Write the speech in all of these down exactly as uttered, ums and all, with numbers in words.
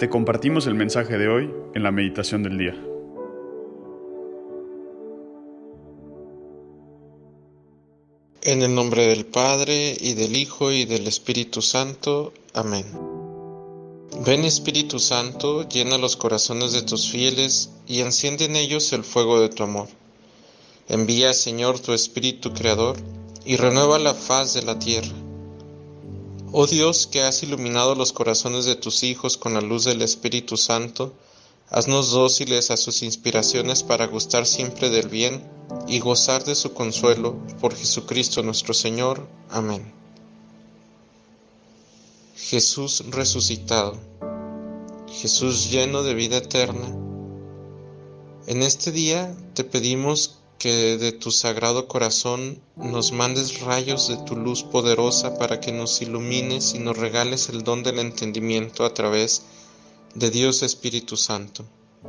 Te compartimos el mensaje de hoy en la meditación del día. En el nombre del Padre, y del Hijo, y del Espíritu Santo. Amén. Ven, Espíritu Santo, llena los corazones de tus fieles, y enciende en ellos el fuego de tu amor. Envía, Señor, tu Espíritu Creador, y renueva la faz de la tierra. Oh Dios, que has iluminado los corazones de tus hijos con la luz del Espíritu Santo, haznos dóciles a sus inspiraciones para gustar siempre del bien y gozar de su consuelo, por Jesucristo nuestro Señor. Amén. Jesús resucitado, Jesús lleno de vida eterna, en este día te pedimos que de tu sagrado corazón nos mandes rayos de tu luz poderosa para que nos ilumines y nos regales el don del entendimiento a través de Dios Espíritu Santo.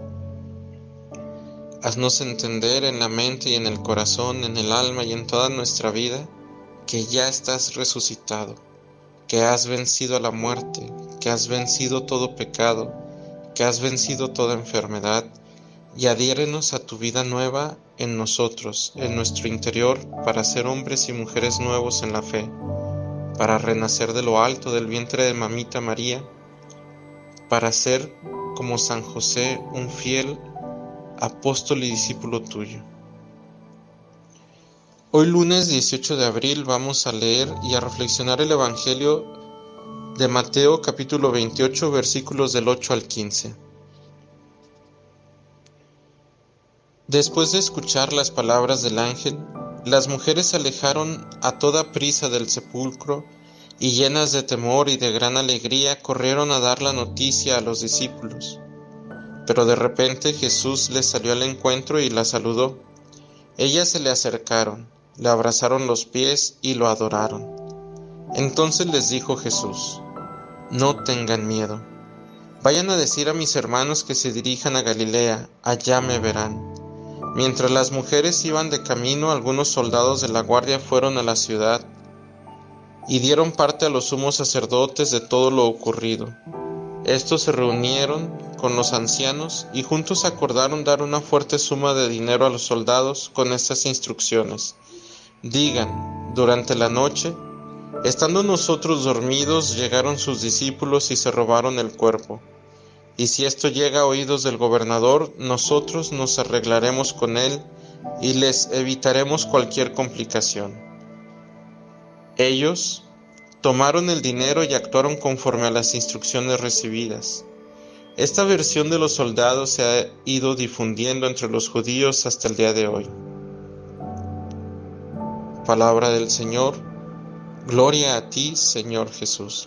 Haznos entender en la mente y en el corazón, en el alma y en toda nuestra vida, que ya estás resucitado, que has vencido a la muerte, que has vencido todo pecado, que has vencido toda enfermedad, y adhiérenos a tu vida nueva en nosotros, en nuestro interior, para ser hombres y mujeres nuevos en la fe, para renacer de lo alto del vientre de mamita María, para ser como San José, un fiel apóstol y discípulo tuyo. Hoy lunes dieciocho de abril vamos a leer y a reflexionar el Evangelio de Mateo capítulo veintiocho versículos del ocho al quince. Después de escuchar las palabras del ángel, las mujeres se alejaron a toda prisa del sepulcro y, llenas de temor y de gran alegría, corrieron a dar la noticia a los discípulos. Pero de repente Jesús les salió al encuentro y la saludó. Ellas se le acercaron, le abrazaron los pies y lo adoraron. Entonces les dijo Jesús: No tengan miedo. Vayan a decir a mis hermanos que se dirijan a Galilea, allá me verán. Mientras las mujeres iban de camino, algunos soldados de la guardia fueron a la ciudad y dieron parte a los sumos sacerdotes de todo lo ocurrido. Estos se reunieron con los ancianos y juntos acordaron dar una fuerte suma de dinero a los soldados con estas instrucciones: digan, durante la noche, estando nosotros dormidos, llegaron sus discípulos y se robaron el cuerpo. Y si esto llega a oídos del gobernador, nosotros nos arreglaremos con él y les evitaremos cualquier complicación. Ellos tomaron el dinero y actuaron conforme a las instrucciones recibidas. Esta versión de los soldados se ha ido difundiendo entre los judíos hasta el día de hoy. Palabra del Señor. Gloria a ti, Señor Jesús.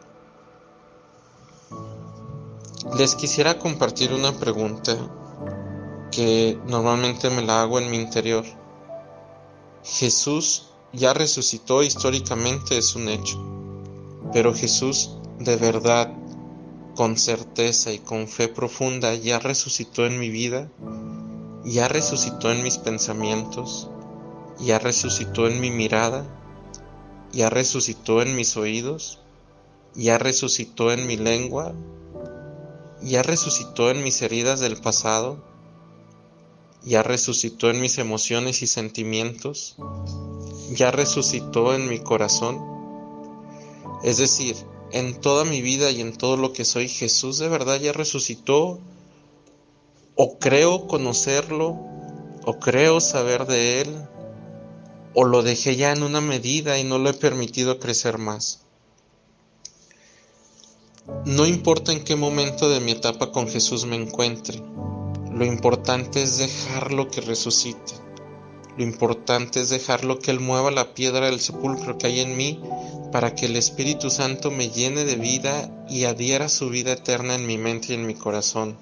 Les quisiera compartir una pregunta que normalmente me la hago en mi interior. Jesús ya resucitó, históricamente es un hecho, pero Jesús de verdad, con certeza y con fe profunda, ya resucitó en mi vida, ya resucitó en mis pensamientos, ya resucitó en mi mirada, ya resucitó en mis oídos, ya resucitó en mi lengua, ya resucitó en mis heridas del pasado, ya resucitó en mis emociones y sentimientos, ya resucitó en mi corazón. Es decir, en toda mi vida y en todo lo que soy, Jesús de verdad ya resucitó, o creo conocerlo, o creo saber de él, o lo dejé ya en una medida y no lo he permitido crecer más. No importa en qué momento de mi etapa con Jesús me encuentre, lo importante es dejarlo que resucite. Lo importante es dejarlo que Él mueva la piedra del sepulcro que hay en mí para que el Espíritu Santo me llene de vida y adhiera su vida eterna en mi mente y en mi corazón.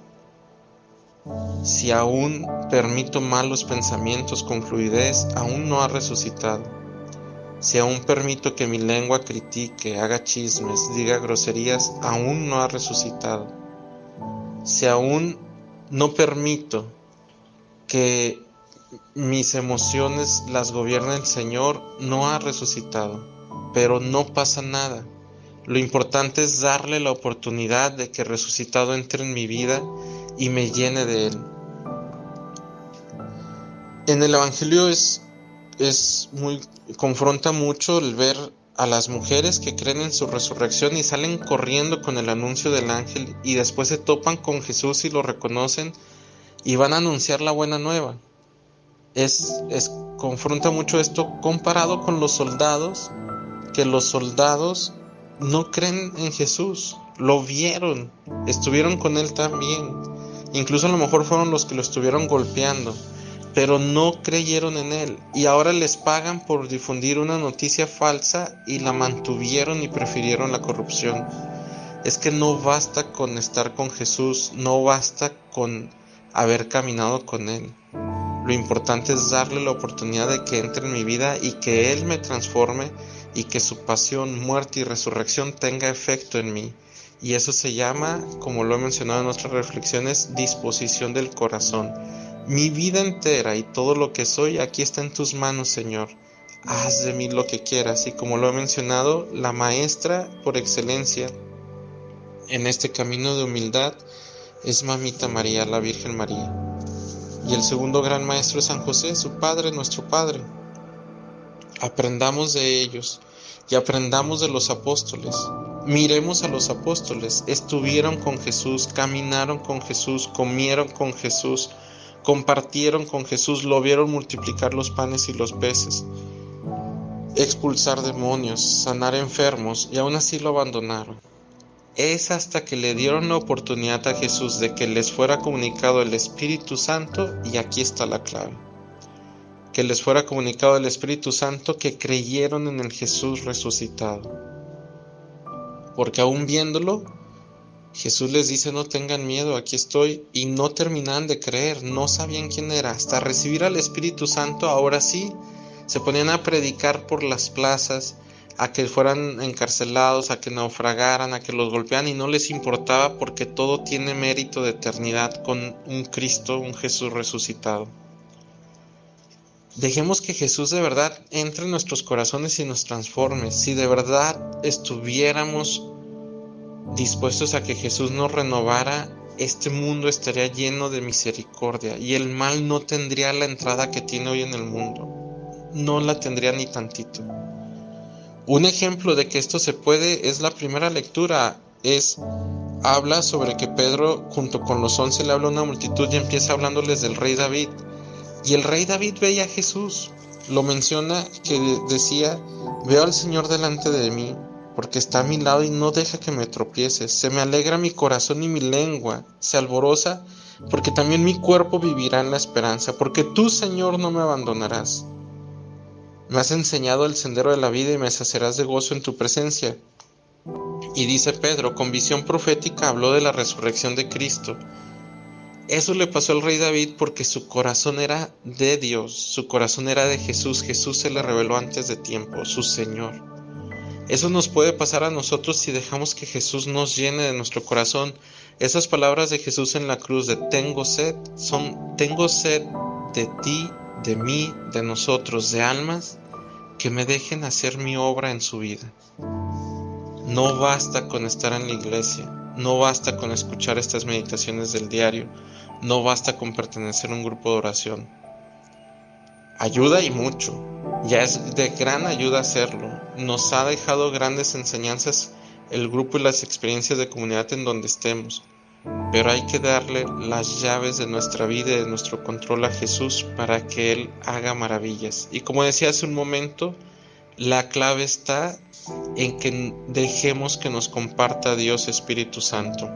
Si aún permito malos pensamientos con fluidez, aún no ha resucitado. Si aún permito que mi lengua critique, haga chismes, diga groserías, aún no ha resucitado. Si aún no permito que mis emociones las gobierne el Señor, no ha resucitado. Pero no pasa nada. Lo importante es darle la oportunidad de que resucitado entre en mi vida y me llene de Él. En el Evangelio es, es muy, confronta mucho el ver a las mujeres que creen en su resurrección y salen corriendo con el anuncio del ángel y después se topan con Jesús y lo reconocen y van a anunciar la buena nueva. Es, es, confronta mucho esto comparado con los soldados, que los soldados no creen en Jesús, lo vieron, estuvieron con Él también, incluso a lo mejor fueron los que lo estuvieron golpeando, pero no creyeron en Él y ahora les pagan por difundir una noticia falsa y la mantuvieron y prefirieron la corrupción. Es que no basta con estar con Jesús, no basta con haber caminado con Él. Lo importante es darle la oportunidad de que entre en mi vida y que Él me transforme y que su pasión, muerte y resurrección tenga efecto en mí. Y eso se llama, como lo he mencionado en otras reflexiones, disposición del corazón. Mi vida entera y todo lo que soy aquí está en tus manos, Señor. Haz de mí lo que quieras. Y como lo he mencionado, la maestra por excelencia en este camino de humildad es Mamita María, la Virgen María. Y el segundo gran maestro es San José, su padre, nuestro padre. Aprendamos de ellos y aprendamos de los apóstoles. Miremos a los apóstoles, estuvieron con Jesús, caminaron con Jesús, comieron con Jesús, compartieron con Jesús, lo vieron multiplicar los panes y los peces, expulsar demonios, sanar enfermos y aún así lo abandonaron. Es hasta que le dieron la oportunidad a Jesús de que les fuera comunicado el Espíritu Santo, y aquí está la clave, que les fuera comunicado el Espíritu Santo, que creyeron en el Jesús resucitado. Porque aún viéndolo, Jesús les dice: no tengan miedo, aquí estoy, y no terminaban de creer, no sabían quién era. Hasta recibir al Espíritu Santo, ahora sí, se ponían a predicar por las plazas, a que fueran encarcelados, a que naufragaran, a que los golpearan, y no les importaba porque todo tiene mérito de eternidad con un Cristo, un Jesús resucitado. Dejemos que Jesús de verdad entre en nuestros corazones y nos transforme. Si de verdad estuviéramos dispuestos a que Jesús nos renovara, este mundo estaría lleno de misericordia y el mal no tendría la entrada que tiene hoy en el mundo. No la tendría ni tantito. Un ejemplo de que esto se puede es la primera lectura. Es, habla sobre que Pedro junto con los once le habla a una multitud y empieza hablándoles del rey David. Y el rey David veía a Jesús. Lo menciona, que decía: veo al Señor delante de mí, porque está a mi lado y no deja que me tropiece. Se me alegra mi corazón y mi lengua se alboroza, porque también mi cuerpo vivirá en la esperanza, porque tú, Señor, no me abandonarás. Me has enseñado el sendero de la vida y me saciarás de gozo en tu presencia. Y dice Pedro, con visión profética habló de la resurrección de Cristo. Eso le pasó al rey David porque su corazón era de Dios, su corazón era de Jesús. Jesús se le reveló antes de tiempo, su Señor. Eso nos puede pasar a nosotros si dejamos que Jesús nos llene de nuestro corazón. Esas palabras de Jesús en la cruz de tengo sed, son tengo sed de ti, de mí, de nosotros, de almas que me dejen hacer mi obra en su vida. No basta con estar en la iglesia, no basta con escuchar estas meditaciones del diario, no basta con pertenecer a un grupo de oración. Ayuda y mucho, ya es de gran ayuda hacerlo. Nos ha dejado grandes enseñanzas el grupo y las experiencias de comunidad en donde estemos, pero hay que darle las llaves de nuestra vida y de nuestro control a Jesús para que Él haga maravillas. Y como decía hace un momento, la clave está en que dejemos que nos comparta Dios Espíritu Santo,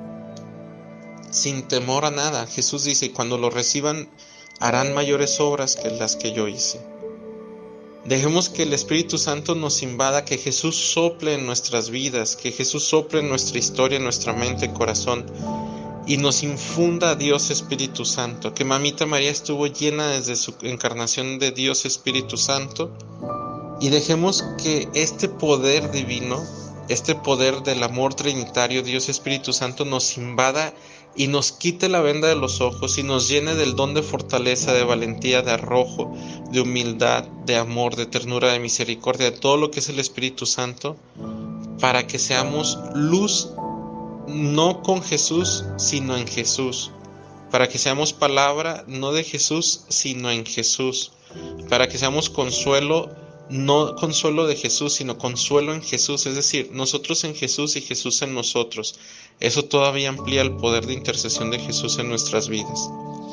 sin temor a nada. Jesús dice, cuando lo reciban harán mayores obras que las que yo hice. Dejemos que el Espíritu Santo nos invada, que Jesús sople en nuestras vidas, que Jesús sople en nuestra historia, en nuestra mente, corazón, y nos infunda a Dios Espíritu Santo, que Mamita María estuvo llena desde su encarnación de Dios Espíritu Santo, y dejemos que este poder divino, este poder del amor trinitario, Dios Espíritu Santo, nos invada y nos quite la venda de los ojos y nos llene del don de fortaleza, de valentía, de arrojo, de humildad, de amor, de ternura, de misericordia, de todo lo que es el Espíritu Santo, para que seamos luz no con Jesús, sino en Jesús, para que seamos palabra no de Jesús, sino en Jesús, para que seamos consuelo, no consuelo de Jesús, sino consuelo en Jesús, es decir, nosotros en Jesús y Jesús en nosotros. Eso todavía amplía el poder de intercesión de Jesús en nuestras vidas.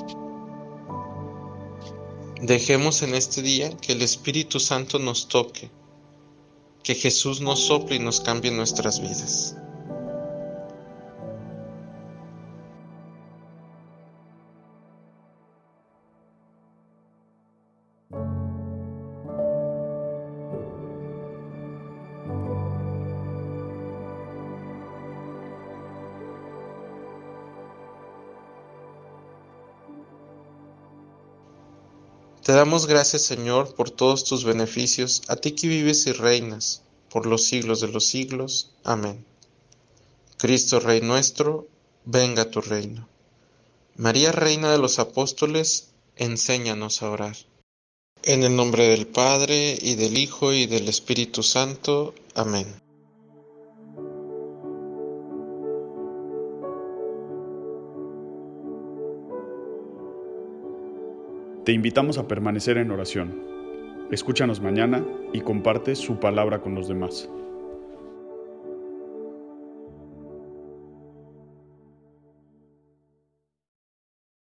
Dejemos en este día que el Espíritu Santo nos toque, que Jesús nos sople y nos cambie nuestras vidas. Te damos gracias, Señor, por todos tus beneficios, a ti que vives y reinas, por los siglos de los siglos. Amén. Cristo, Rey nuestro, venga a tu reino. María, Reina de los Apóstoles, enséñanos a orar. En el nombre del Padre, y del Hijo, y del Espíritu Santo. Amén. Te invitamos a permanecer en oración. Escúchanos mañana y comparte su palabra con los demás.